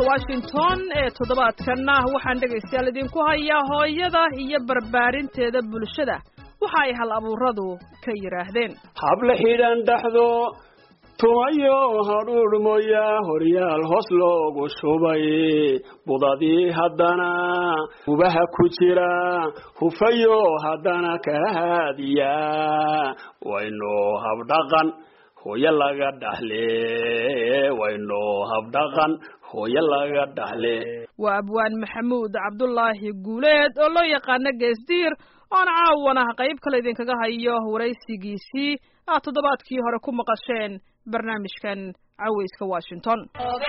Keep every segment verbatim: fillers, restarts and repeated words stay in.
Washington ee toddobaadkan waxaan dhageystayaal idinku hayaa hooyada iyo barbaarinteeda bulshada waxa ay hal abuuradu ka yiraahdeen habla xidhan dhaxdo tumayo hadhuur mooya horyaal hoos loogu shubay budadii haddana ubaha ku jira hufayo haddana ka haadiya wayno habdhaqan hooyo laga dhaxle wayno habdhaqan hooyo laga dhaxle waa abwaan maxamuud cabdullaahi guuleed oo loo yaqaano geesdiir oon caawana qayb kale idinkaga hayo waraysigiisii aad toddobaadkii hore ku maqasheen barnaamijkan caweyska Washington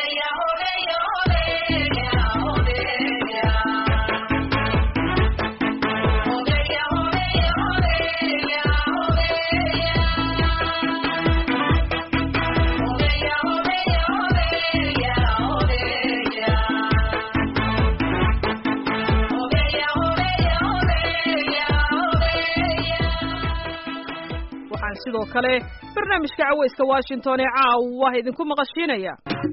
sidoo kale barnaamijka caweyska Washington ee caawa idinku maqashiinaya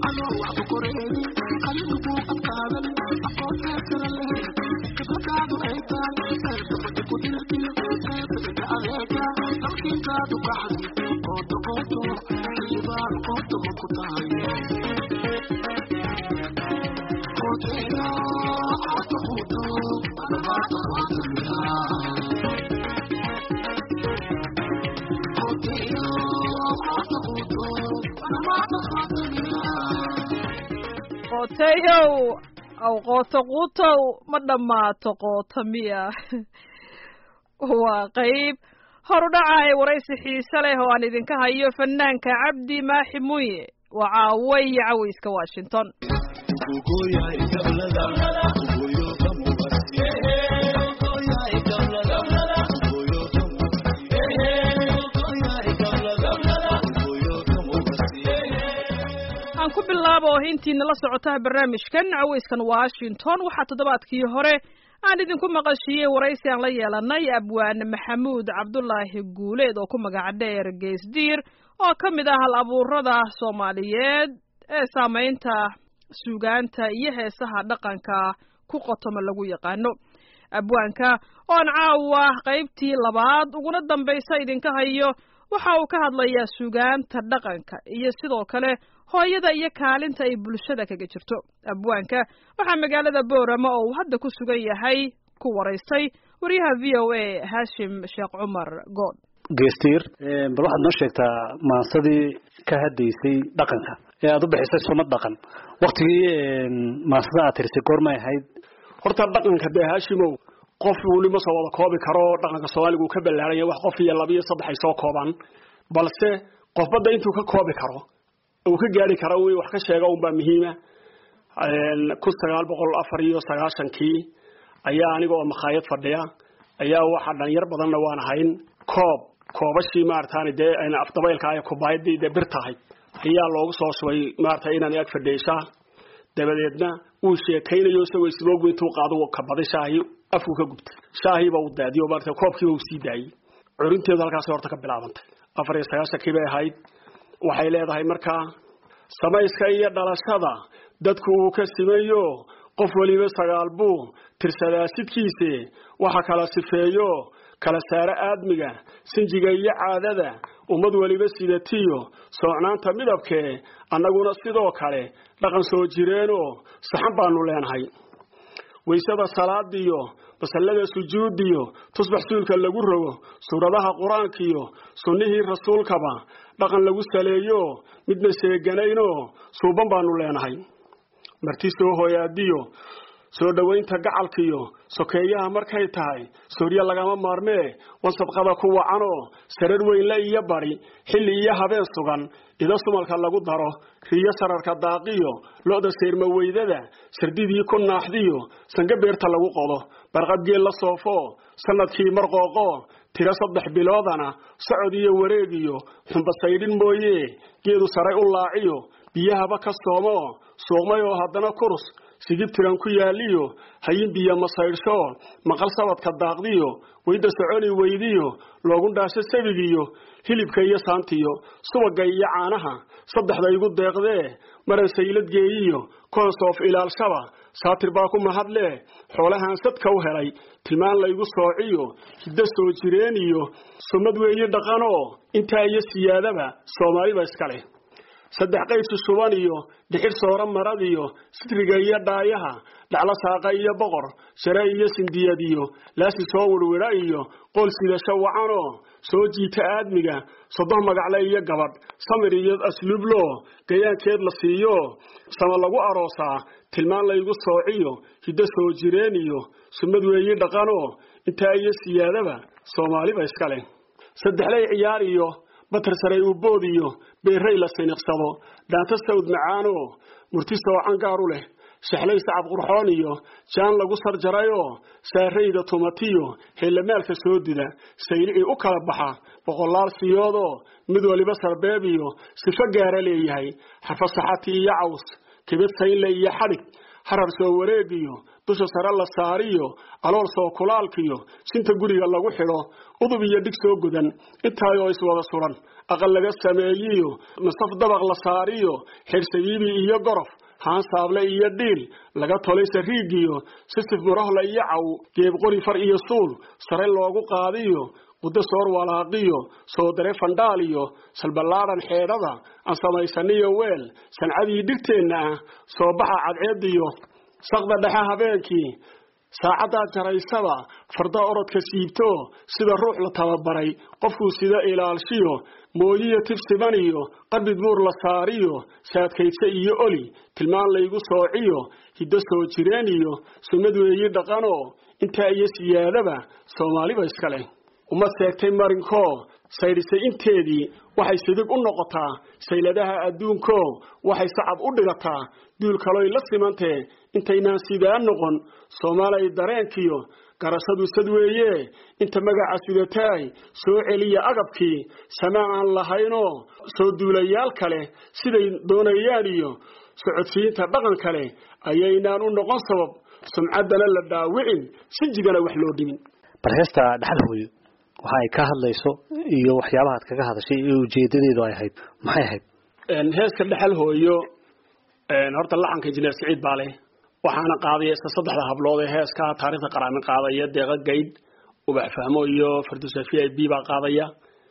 qotayow aw qoto qutow ma dhammaato qoto miya waa qayb horudhaca ee waraysi xiise leh oo aan idinka hayo fanaanka cabdi maaxi muuye waa caaway caweyska Washington ku bilaabo intiina la socota barnaamijkan caweyskan Washington waxa toddobaadkii hore aan idinku maqashiyay waraysi aan la yeelanay abwaan maxamuud cabdullaahi guuleed oo ku magac dheer geesdiir oo kamid ah hal abuurada Soomaaliyeed ee saameynta suugaanta iyo heesaha dhaqanka ku qotoma lagu yaqaano abwaanka oo caawa qaybtii labaad uguna dambaysa idinka hayo waxa uu ka hadlayaa suugaanta dhaqanka iyo sidoo kale hooyada iyo kaalinta ay bulshada kaga jirto abwaanka waxa magaalada Boorama oo hadda ku sugan yahay ku waraystay wariyaha V O A Hashim Sheekh Umar Good geestir bal waxaad noo sheegtaa maasadii ka hadaysay dhaqanka ee aad u bixisay sunnad dhaqan waqtigii maasada aad tirisay goormay ahayd horta dhaqanka de Hashimow qof wali ma soo wada koobi karo dhaqanka Soomaaliga ka balaaran wax qof iyo laba iyo saddex ay soo koobaan balse qof bada intuu ka koobi karo oo ka gaari karo way wax ka sheega oo baa muhiima een ku sagaal boqol afar iyo sagaashan kii ayaa aniga oo maqaayad fadhiya ayaa waxa dhalinyar badanna waan ahayn koob koobashi maartaan de ayna afdabeelka ay ku baayday de birtahay ayaa loogu soo shubay maartaa inaan ag fadhiisha dabadeedna uu sheekaynayo isagoo sidoo goyntuu qaado ka baday shaahi afku ka gubtay shaahi baa u daadiyo maartaa koobkii uu sii daayay curinteedu halkaas horta ka bilaabantay afar iyo sagaashan kii bay ahayd waxay leedahay markaa samayska iyo dhalashada dadku uu ka simeeyo qof waliba sagaal buu tirsadaa sidkiisa waxa kala sifeeyo kala saara aadmiga sinjiga iyo caadada ummad waliba sidatiyo soocnaanta midabkee annaguna sidoo kale dhaqan soo jireeno saxan baanu leenahay waysada salaadiyo basallada sujuudiyo tusbax suulka lagu rogo suuradaha quraankiyo sunnihii rasuulkaba dhaqan lagu saleeyo midna sheeganayno suuban baanu leenahay martii soo hooyaadiyo soo dhaweynta gacalkiyo sokeeyaha markay tahay sooriya lagama maarmee wasabqada ku wacano sarar weyn la iyo bari xilli iyo habeen sugan ida sumalka lagu daro riyo sararka daaqiyo looda seerma weydada sardidii ku naaxdiyo sanga beerta lagu qodo barqad geel la soofo sanadkii marqooqo tira saddex biloodana socod iyo wareegiyo xumba saydhin mooyee geedu saray u laaciyo biyahaba ka soomo soomay oo haddana kurus sigibtiran ku yaaliyo hayin biyo masayrsho maqal sabadka daaqdiyo weyda soconi weydiyo loogu dhaasho sabigiyo hilibka iyo saantiyo subaga iyo caanaha saddexda igu deeqdee maran saylad geeyiyo konsoof ilaalshaba saatir baa ku mahadle xoolahan sadka u helay tilmaan la igu soociyo hidda soo jireeniyo sumad weeye dhaqano inta iyo siyaadaba Soomaaliba iska leh saddex qays suban iyo dhixir soora maradiyo sitriga iyo dhaayaha dhacla saaqa iyo boqor sare iyo sindiyadiyo laasi soo warwara iyo qol sida shawacano soo jiita aadmiga sodoh magacle iyo gabadh samir iyo asluublo gayaankeed la siiyo sama lagu aroosaa tilmaan la igu soociyo hidda soo jireeniyo sumad weeye dhaqano inta iyo siyaadaba Soomaaliba iska leh saddexlay ciyaar iyo batar saray u boodiyo beeray la siniqsado daanta sawd macaano murti soo cangaaru leh shaxlay sacab qurxoon iyo jaan lagu sarjarayo saarayda tumatiyo heelmaalka soo dida saylici u kala baxa boqolaal siyoodo mid waliba sarbeebiyo sifa gaara leeyahay xafasaxati iyo caws kibid sayle iyo xadig harar soo wareegiyo dusha sare la saariyo alool soo kulaalkiyo sinta guriga lagu xiro udub iyo dhig soo gudan intaayoo is wada suran aqal laga sameeyiyo masaf dabaq la saariyo xirsayibi iyo gorof haan saable iyo dhiil laga tolay sariigiyo sisif murahla iyo caw geeb qori far iyo suul sare loogu qaadiyo qudo soor walaaqiyo soo dare fandaaliyo salbalaaran xeedhada aan samaysaniyo weel sancadii dhigteenna ah soo baxa cadceediyo saqda dhexe habeenkii saacada jaraysaba farda orodka siibto sida ruux la tababaray qofku sida ilaalshiyo mooyiyo tifsibaniyo qarbid buur la saariyo saadkaysa iyo oli tilmaan la igu soociyo hidda soo jireeniyo sunnad weeye dhaqano inta iyo siyaadaba Soomaaliba iska leh uma seegtay marinko sayrisay inteedii waxay sidig u noqotaa sayladaha adduunko waxay sacab u dhigataa duul kaloo la simantee intaynaan sidaan noqon Soomaaliya dareenkiyo garashadu sad weeye inta magaca sidatay soo celiya agabkii samaan lahayno soo duulayaal kale siday doonayaan iyo socodsiinta dhaqan kale ayaynaan u noqon sabab sumcadana la dhaawicin sinjigana wax loo dhimin barheesta dhaxal hooyo waxa ay ka hadlayso iyo waxyaabaha kaga hadashay ee ujeedadeedu ay ahayd maxay ahayd een heeska dhaxal hooyo een horta laxanka injineer Saciid Baale waxaana qaadayay saddexda hablood ee heeska taariikhda qaran qaadaya deeqa gayd ubax fahmo iyo fardusafiya biiba qaadaya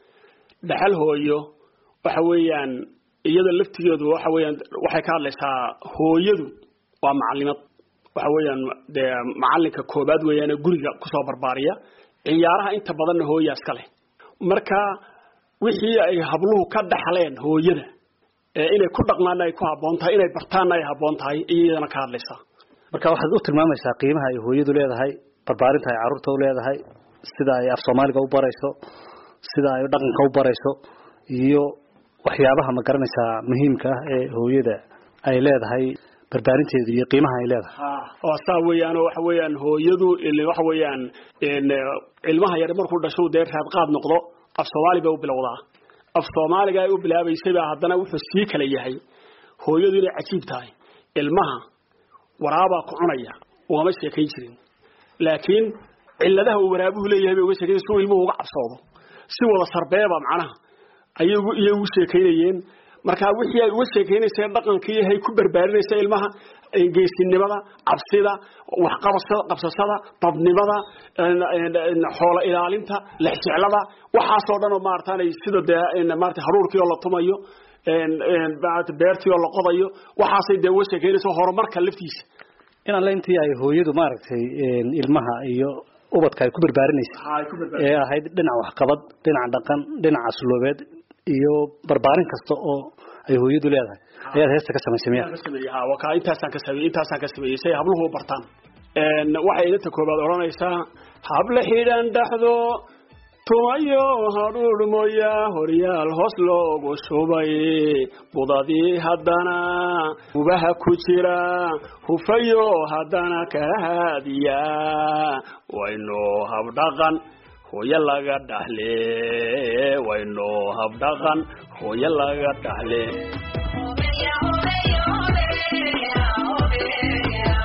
dhaxal hooyo waxa weeyaan iyada laftigeedu waxa weeyaan waxay ka hadlaysaa hooyadu waa macallimad waxa weeyaan de macalinka koobaad weeyaan guriga ku soo barbaariya ciyaaraha inta badan hooyo iska leh marka wixii ay habluhu ka dhaxleen hooyada ee inay ku dhaqmaan ay ku haboon tahay inay bartaan ay haboon tahay iyadana ka hadlaysaa marka waxaad u tilmaamaysaa qiimaha ay hooyadu leedahay barbaarinta ay carruurta u leedahay sida ay af Soomaaliga u barayso sida ay dhaqanka u barayso iyo waxyaabaha ma garanaysaa muhiimka ah ee hooyada ay leedahay barbaarinteedu iyo qiimaha ay leedahay oo saa weeyaan waxa weeyaan hooyadu ilaa waxa weeyaan in ilmaha yar markuu dhasho deer raad qaad noqdo af Soomaaliga u bilowdaa af Soomaaliga ay u bilaabaysay haddana wuxuu sii kala yahay hooyadu inay cajiib tahay ilmaha waraaba ku cunaya oo ma sheekayn jirin laakiin ciladaha uu waraabuhu leeyahay way sheekay soo ilmuhu uga cabsoodo si wada sarbeeba macnaha ayagu iyagu sheekaynayeen marka wixii ay uga sheekaynayeen dhaqankii ay ku barbaarinaysa ilmaha geesinimada cabsida wax qabashada qabsashada dadnimada xoolo ilaalinta lixjeclada waxa soo dhan oo maartaanay sida maarta haruurkii oo la tumayo een een baad beertii oo la qodayo waxaasay de uga sheekaynayso horumarka laftiisa in alla intii ay hooyadu maaragtay ilmaha iyo ubadka ay ku barbaarinaysa ee ahayd dhinac wax qabad dhinac dhaqan dhinac asluubeed iyo barbaarin kasta oo ay hooyadu leedahay ayaa heesta ka sameeyay ha waka intaasan ka sameeyay intaasan ka sameeyay say habluhu bartaan een waxay inta koobaad oranaysaa habla xiran dhaxdo tumayo haruur mooya horyaal hoos loogu shubay budadii haddana ubaha ku jira hufayo haddana ka haadiya wayno habdhaqan hooyo laga dhaxle wayno habdhaqan hooyo laga dhaxle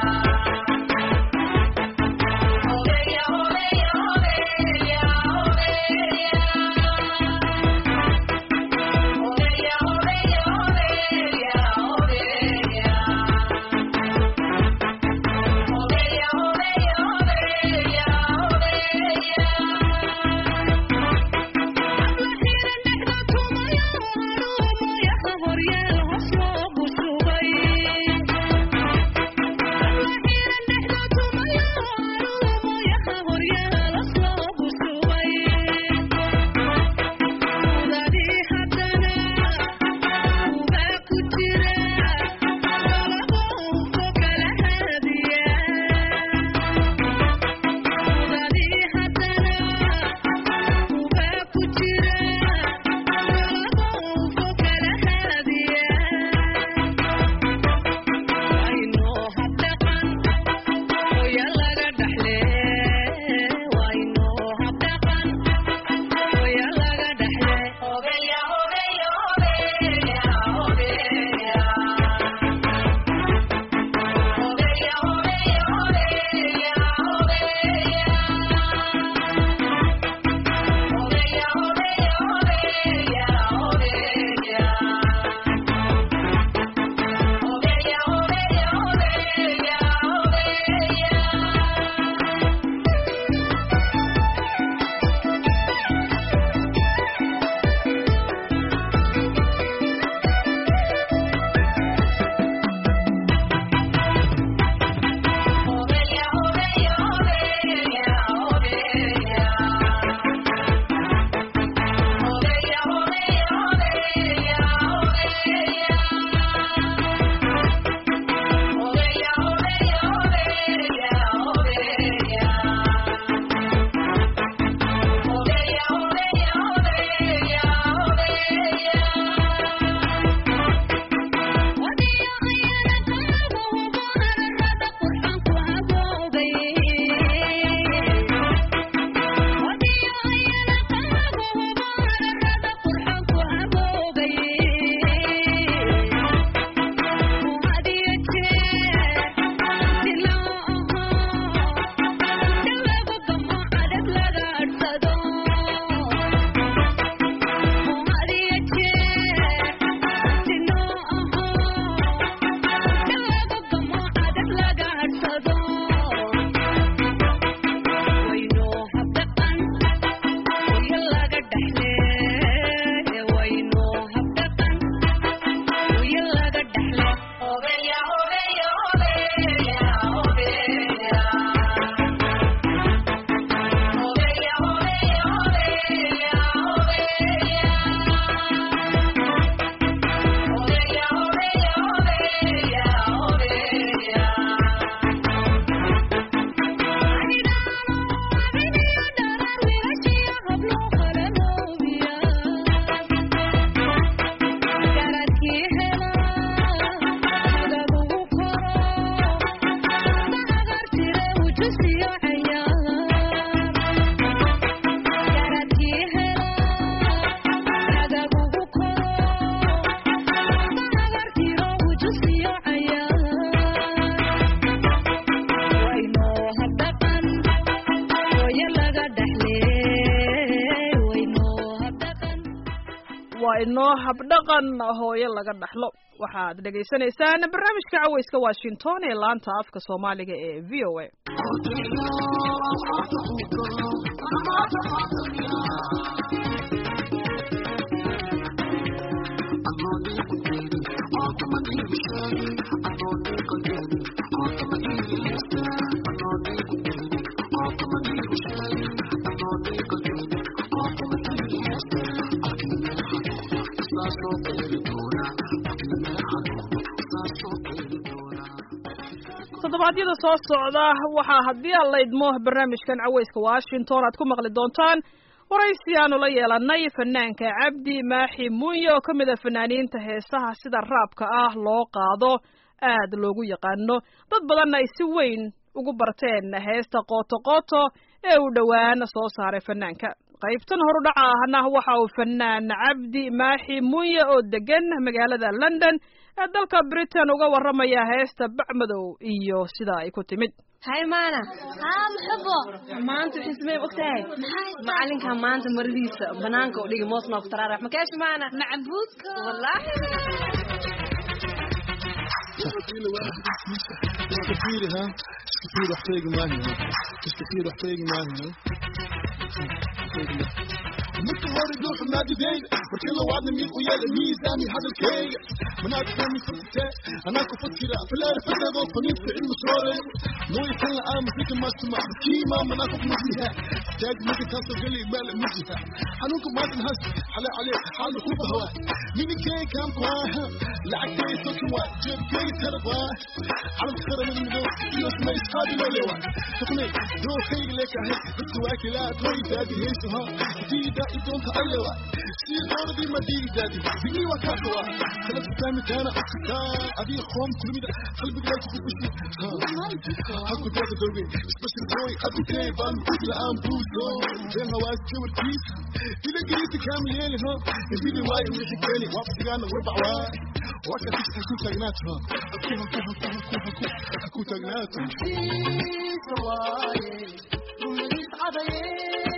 waa inoo habdhaqan hooyo laga dhaxlo waxaad dhegaysanaysaan barnaamijka cawayska Washington ee laanta afka Soomaaliga ee V O A todobaadyada soo socda waxaa haddii aan la idmo barnaamijkan cawayska Washington aad ku maqli doontaan waraysi aanu la yeelanay fanaanka Cabdi Maaxi Muuyo oo kamid ah fanaaniinta heesaha sida raabka ah loo qaado aad loogu yaqaano dad badan ay si weyn ugu barteen heesta qooto qooto ee uu dhawaan soo saaray fanaanka qaybtan horu dhaca ahna waxa uu fanaan Cabdi Maaxi Muuyo oo degan magaalada London ee dalka Britain uga waramaya heesta Bacmadow iyo sida ay ku timid هاي مانا ها محبو ما أنت حسمي وقتها معلنك ما أنت مريض بنانك وديك موسم افترار ما كاش معنا معبودك والله كثير واحد كثير ها كثير احتاج معي كثير احتاج معي مثل هذا الدور في النادي دين وكل وعدنا مين ويا الميزاني هذا الكي من أكثر من فتاة أنا كفتيرة في الأرض فتاة ضل فنيت في المسرورة مو يتلا آم فيك ما سمع كيما من أكثر مجيها تاج مجي تصل جلي مال مجيها حنوكم ما تنهز حلا عليك حال خوب هوا مين كي كام قواها لعك كي سكوا جيب كي تربوا على الخير من المدو يوس ما يسقادي لوليوا تقني دو خير لك هيك بتواكي لا توي دادي هيسوها جيدا يدون تألوا سير أرضي مدير دادي بني وكاتوا خلت سامي كان أكتا أبي خوم كل مدى قلبي لا تفوشي هاكو دادي دوبي سبشل بوي أبي تيبان كل عام بوزو زين هواز جور كيس إذا قريت كامل يلي ها يزيدي واي ويحي كالي وابسي غانا وربع واي وكا تيش هكو تاقناتها هكو هكو هكو هكو هكو هكو تاقناتها سواي ومريد عضيين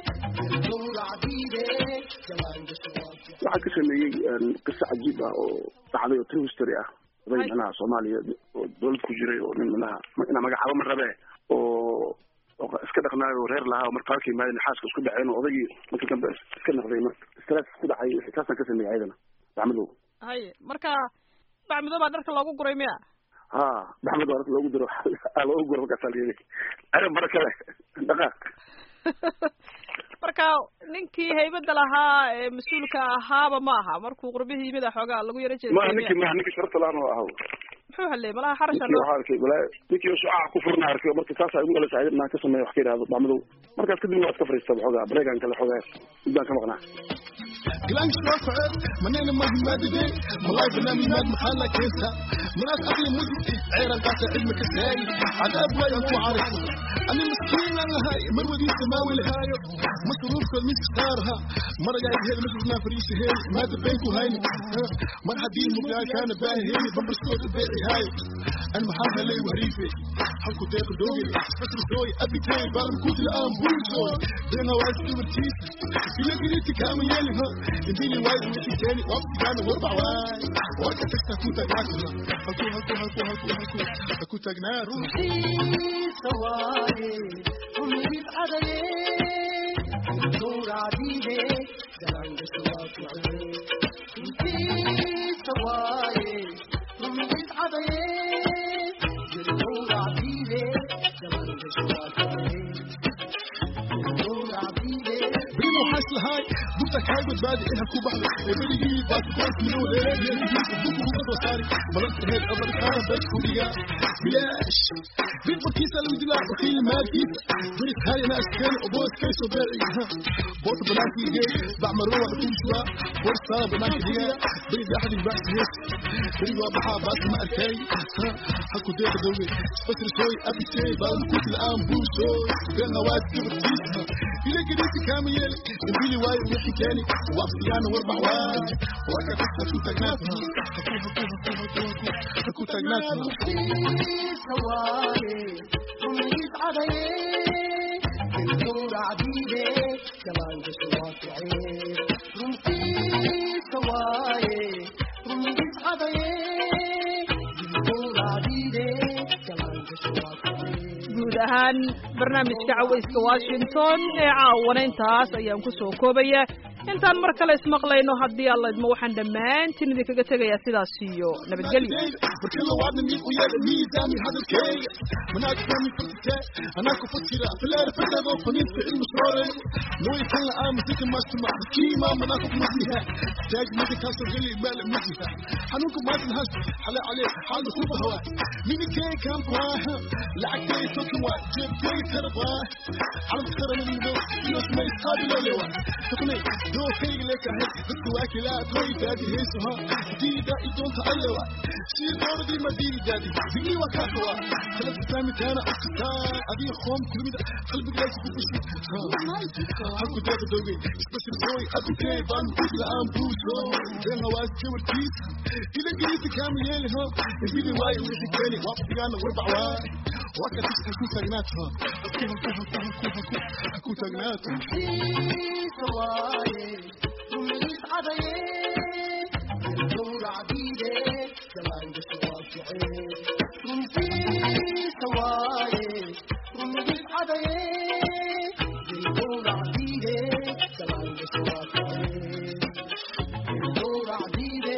waxaan ka sameeyey qiso cajiib ah oo dhacday oo true history ah oday manaha Soomaaliya oo dowlad ku jiray oo nin manaha ina magacaabo ma rabe oo oo iska dhaqnaayo reer lahaa oo markaa kii maalin xaaska isku dhaceen oo odagii markii dambe iska noqday marka stress ku dhacay xitaasan ka sameeyay ayadana Bacmadow hay marka Bacmadow baa dharka loogu guray miya ha Bacmadow dharka loogu diro loogu guro marka saliyay ara marka dhaqaaq marka ninkii haybada lahaa ee mas'uulka ahaaba ma aha markuu qurbihii yimid xoogaa lagu yara jeeday ma ninkii ma ninkii sharta laan oo ahaa muxuu halay malaha xarashan waxa arkay bala ninkii shucaa ku furna arkay markii taas ay ugu la saaciid ma ka sameeyo wax ka yiraahdo Bacmadow markaas kadib waa iska fariistay xoogaa breegan kale xoogaa intaan ka maqnaa قلان شوفر منين ما هي مادي والله بنامي ماد محلك كيسا مناس أبي مدي عيران قاسة علمك الساي عذاب ما ينكو عارف أنا مسكين أنا هاي مرودي سماوي الهاي مصروف كل ميس ستارها مرة جاي هيل مجرنا فريش هيل ما تبينكو هاي مرة حدين مبقى كان باهي هيل بمبر صوت البيعي هاي أنا محاها لي وهريفي حلقو تيق دوغي فسر دوي أبي تاي بارم كوت الآن بوشوي بينا وايس كورتيس إلا قريتي كامل يلي ها يديني وايد مش تاني وقت كان واربع واي وقت تكتا كوتا جاتنا هكو هكو هكو هكو هكو هكو تجنات في سواي ومريد عضيين دور عديدة زمان بسواك في سواي ومريد عضيين دور عديدة زمان بسواك دور عديدة بريمو حاسل هاي بوتك هاي بتبادي إنها كوبا يبدي يجيب باس باس من أول إيه يجيب بوكو بوكو وصاري بلغت هيك أبدا كان بس كوريا بلاش بيت بكيسة لو يدلع بخيل ما كيس بريت هاي ناس كان أبوس كيس وبرعي بوت بناتي جاي بعمروها بكل شوى فرصة بناتي هي بريد أحد الباس هيك بريد وضحى باس ما أركي هكو ديك دوي فتر شوي أبي شي بالكوت الآن بوشوي بينا وايد كبر كيسها إلا قريتي كامل يلي يبيلي واي ويحي تاني وقفتي أنا واربع واي وقت تكتب تجناتها هكو هكو هكو هكو هكو هكو تجناتها في سواي ومريد عضيين دور عديدة زمان بسواك عين في ahaan barnaamijka cawayska washington ee caawana intaas ayaan ku soo koobaya intaan mar kale ismaqlayno haddii alla idmo waxaan dhammaantiin idinkaga tegayaa sidaas iyo nabadgelyo دو خير لك هيك بتواكي لا توي دادي هيسها دي دا يدون تألوا شي دور دي مدينة دادي دي وكاكوا خلت سامي كان أكتا أبي خوم كل مدى قلبي جايس بفشي هاكو دادا دوغي سبشل سوي أبي كي بان بوشل آم بوشو دين هواز كيور كيس إذا قريت كامل يلي ها يبيني واي ويحي كاني وابطي أنا وربع واي وكا تشتر كو تاقناتها هكو هكو هكو هكو هكو هكو تاقناتها سواي ومنيس عضيه الدور عبيده زمان بسواكعي ومفي سواي ومنيس عضيه الدور عبيده زمان بسواكعي الدور عبيده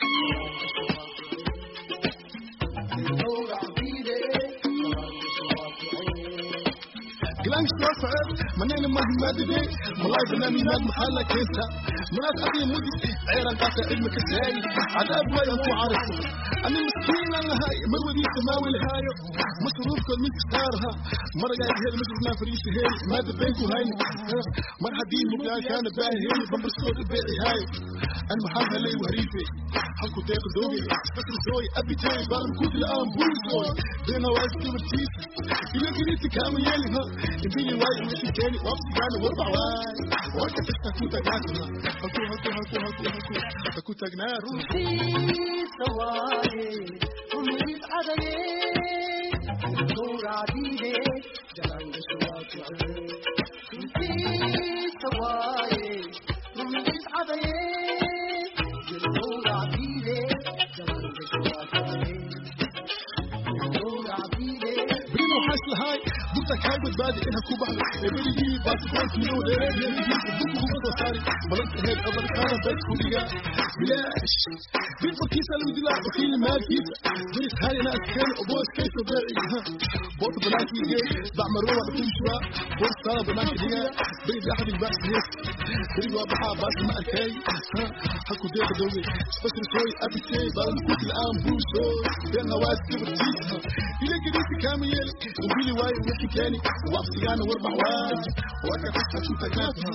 الدور عبيده زمان بسواكعي كلام شوفر منين ما هي مادي والله بنامي ماد محلة كيسها منات أبي مودي عيران قاسة علمك السهاي عذاب وين أنتو عارفه أنا مسكين أنا هاي مرودي سماوي الهاي مصروف كل من تختارها مرة قاعد هيل مثل ما فريش هيل ماد بينكو هاي مرة حدين مبلا كان باهي هيل بمبر صوت البيعي هاي أنا محاها لي وهريفي حلقو تاكل دوغي فكر زوي أبي تاي بارم كود الآن بوي زوي بينا وايد كبر تيس إلا قريتي كامل يالي ها يبيني وايد ويحي كاني وابسي كاني وربع واي وانت تفتكو تاقناتنا هكو هكو هكو هكو هكو هكو تاقناتنا في سواي ومنيس عضيه الدور عبيده زمان بسواكعي في سواي ومنيس عضيه الدور عبيده زمان بسواكعي الدور عبيده بريمو حاسل هاي بوتك هاي بتبادي إنها كوبانا يبالي جيلي باسكوان كيلو ديري يلي جيلي بوكو بوكو صاري بلنت هيد أبر كانا بيت كوليغا بلاش بيت بكيسة المدلا بخيل مال كيسة بريس هاي ناس كان وبوس كيسو بيري بوت بلاكي جي بعمل روح بكل شواء بوت صار بلاكي جي بريد أحد الباس نيس بريد وابحا باس ما أركاي حكو ديك دوغي سبسر سوي أبي سي بلن كوت الآن بوشو بين هواز كبر تيسها إلا قريتي كامل يلي وبيلي واي ويحي كاني وابسي أنا وربع واي وأكا تفتح شو تاقناتها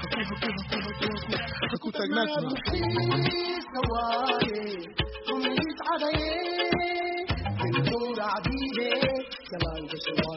هكو تاقناتها في سواي ومنيس عضيه الدور عبيده زمان بسواكعي